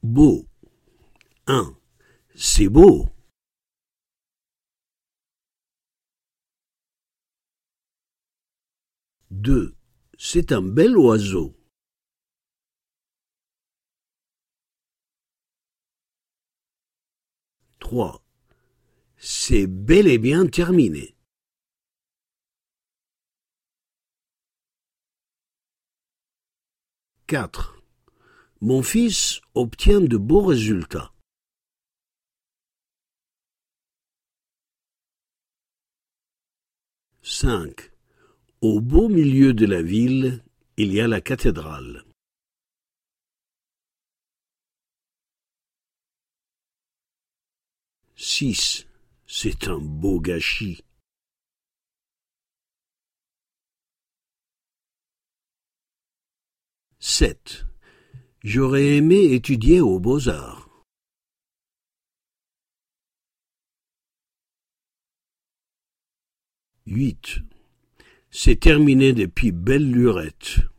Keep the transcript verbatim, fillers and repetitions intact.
Beau. un. C'est beau. deux. C'est un bel oiseau. trois. C'est bel et bien terminé. quatre. Mon fils obtient de beaux résultats. cinq. Au beau milieu de la ville, il y a la cathédrale. six. C'est un beau gâchis. sept. J'aurais aimé étudier aux Beaux-Arts. huit. C'est terminé depuis belle lurette.